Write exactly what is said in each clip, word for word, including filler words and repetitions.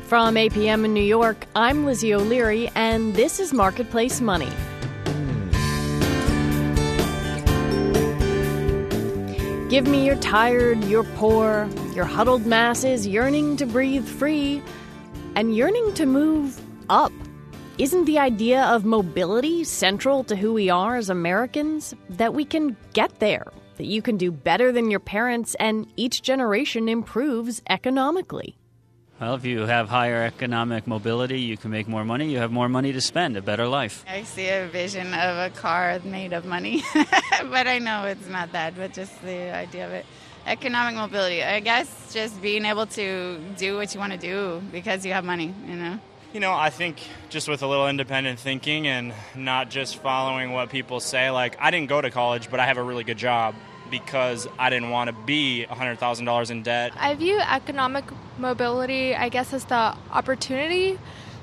From A P M in New York, I'm Lizzie O'Leary, and this is Marketplace Money. Give me your tired, your poor, your huddled masses yearning to breathe free and yearning to move up. Isn't the idea of mobility central to who we are as Americans? That we can get there, that you can do better than your parents, and each generation improves economically. Well, if you have higher economic mobility, you can make more money. You have more money to spend, a better life. I see a vision of a car made of money, but I know it's not that, but just the idea of it. Economic mobility, I guess just being able to do what you want to do because you have money, you know? You know, I think just with a little independent thinking and not just following what people say. Like, I didn't go to college, but I have a really good job because I didn't want to be one hundred thousand dollars in debt. I view economic mobility, I guess, as the opportunity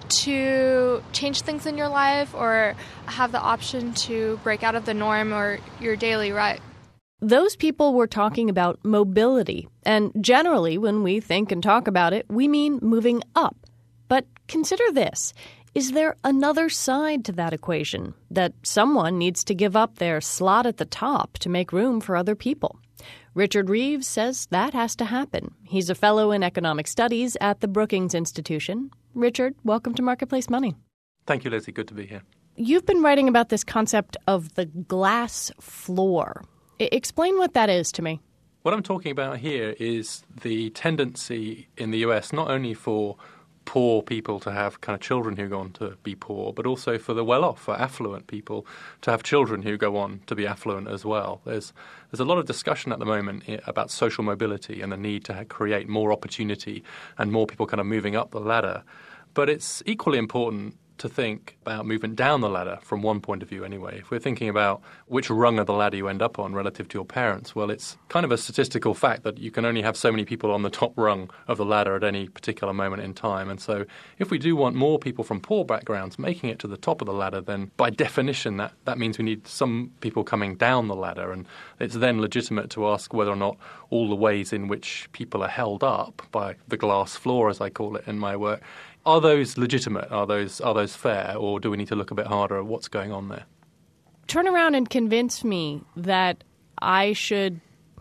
to change things in your life or have the option to break out of the norm or your daily rut. Those people were talking about mobility, and generally when we think and talk about it, we mean moving up. But consider this. Is there another side to that equation, that someone needs to give up their slot at the top to make room for other people? Richard Reeves says that has to happen. He's a fellow in economic studies at the Brookings Institution. Richard, welcome to Marketplace Money. Thank you, Lizzie. Good to be here. You've been writing about this concept of the glass floor. I- explain what that is to me. What I'm talking about here is the tendency in the U S not only for poor people to have kind of children who go on to be poor, but also for the well-off, for affluent people to have children who go on to be affluent as well. There's there's a lot of discussion at the moment about social mobility and the need to create more opportunity and more people kind of moving up the ladder. But it's equally important to think about movement down the ladder from one point of view anyway. If we're thinking about which rung of the ladder you end up on relative to your parents, well, it's kind of a statistical fact that you can only have so many people on the top rung of the ladder at any particular moment in time. And so if we do want more people from poor backgrounds making it to the top of the ladder, then by definition that, that means we need some people coming down the ladder. And it's then legitimate to ask whether or not all the ways in which people are held up by the glass floor, as I call it in my work, are those legitimate? Are those are those fair? Or do we need to look a bit harder at what's going on there? Turn around and convince me that I should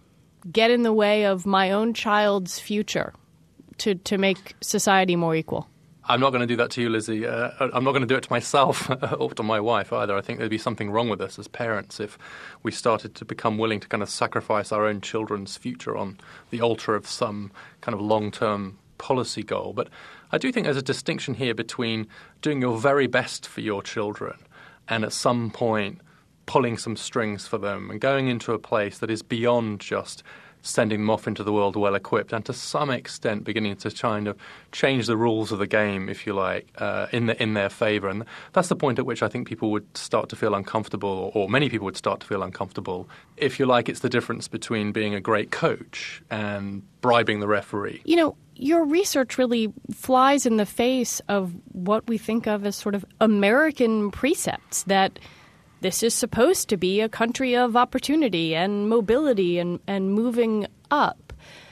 get in the way of my own child's future to, to make society more equal. I'm not going to do that to you, Lizzie. Uh, I'm not going to do it to myself or to my wife either. I think there'd be something wrong with us as parents if we started to become willing to kind of sacrifice our own children's future on the altar of some kind of long-term policy goal. But I do think there's a distinction here between doing your very best for your children and at some point pulling some strings for them and going into a place that is beyond just sending them off into the world well-equipped and to some extent beginning to kind of change the rules of the game, if you like, uh, in the, in their favour. And that's the point at which I think people would start to feel uncomfortable, or, or many people would start to feel uncomfortable. If you like, it's the difference between being a great coach and bribing the referee. You know, your research really flies in the face of what we think of as sort of American precepts, that this is supposed to be a country of opportunity and mobility and, and moving up.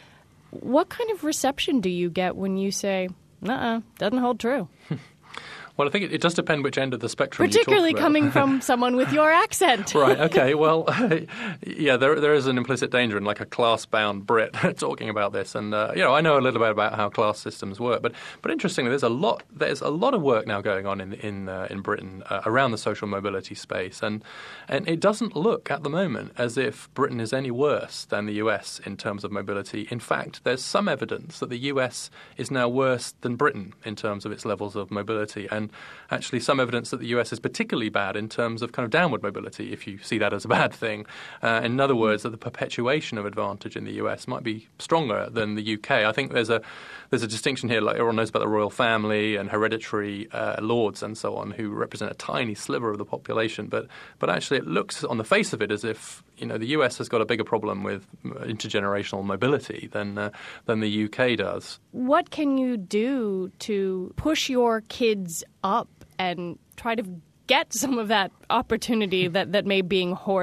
What kind of reception do you get when you say, uh-uh, doesn't hold true? Well, I think it, it does depend which end of the spectrum Particularly you talk about. coming from someone with your accent. Right, okay. Well, yeah, there there is an implicit danger in like a class-bound Brit talking about this. And, uh, you know, I know a little bit about how class systems work. But but interestingly, there's a lot there's a lot of work now going on in in, uh, in Britain uh, around the social mobility space. And, and it doesn't look at the moment as if Britain is any worse than the U S in terms of mobility. In fact, there's some evidence that the U S is now worse than Britain in terms of its levels of mobility. And And actually some evidence that the U S is particularly bad in terms of kind of downward mobility, if you see that as a bad thing. Uh, in other words, that the perpetuation of advantage in the U S might be stronger than the U K. I think there's a there's a distinction here, like everyone knows about the royal family and hereditary uh, lords and so on, who represent a tiny sliver of the population. But but actually it looks on the face of it as if, you know, the U S has got a bigger problem with intergenerational mobility than uh, than the U K does. What can you do to push your kids up and try to get some of that opportunity that, that may be being hoarded?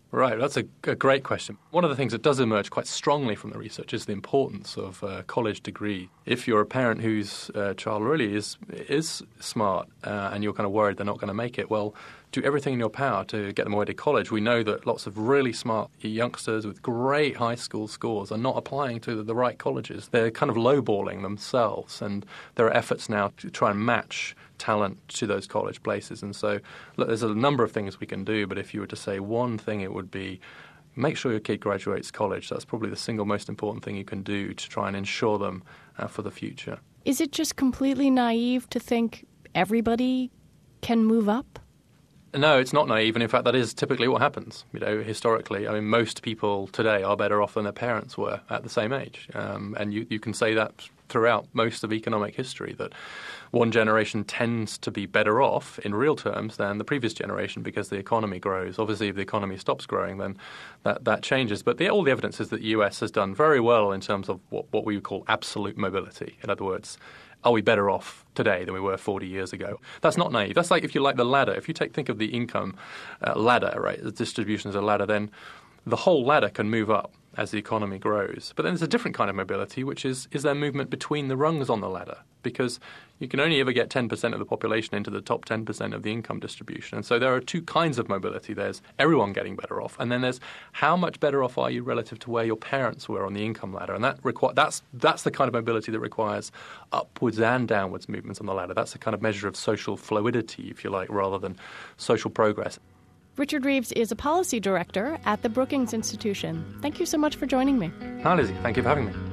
Right, that's a, a great question. One of the things that does emerge quite strongly from the research is the importance of a college degree. If you're a parent whose uh, child really is is smart uh, and you're kind of worried they're not going to make it, well, do everything in your power to get them away to college. We know that lots of really smart youngsters with great high school scores are not applying to the right colleges. They're kind of lowballing themselves, and there are efforts now to try and match talent to those college places. And so look, there's a number of things we can do, but if you were to say one thing, it would be make sure your kid graduates college. That's probably the single most important thing you can do to try and ensure them uh, for the future. Is it just completely naive to think everybody can move up? No, it's not naive, and in fact that is typically what happens. You know, historically, I mean, most people today are better off than their parents were at the same age. Um, and you, you can say that throughout most of economic history, that one generation tends to be better off in real terms than the previous generation because the economy grows. Obviously, if the economy stops growing, then that, that changes. But the, all the evidence is that the U S has done very well in terms of what, what we would call absolute mobility. In other words, are we better off today than we were forty years ago? That's not naive. That's like if you like the ladder. If you take think of the income uh, ladder, right, the distribution as a ladder, then the whole ladder can move up as the economy grows. But then there's a different kind of mobility, which is, is there movement between the rungs on the ladder? Because you can only ever get ten percent of the population into the top ten percent of the income distribution. And so there are two kinds of mobility. There's everyone getting better off, and then there's how much better off are you relative to where your parents were on the income ladder. And that requ- that's, that's the kind of mobility that requires upwards and downwards movements on the ladder. That's a kind of measure of social fluidity, if you like, rather than social progress. Richard Reeves is a policy director at the Brookings Institution. Thank you so much for joining me. Hi, Lizzie. Thank you for having me.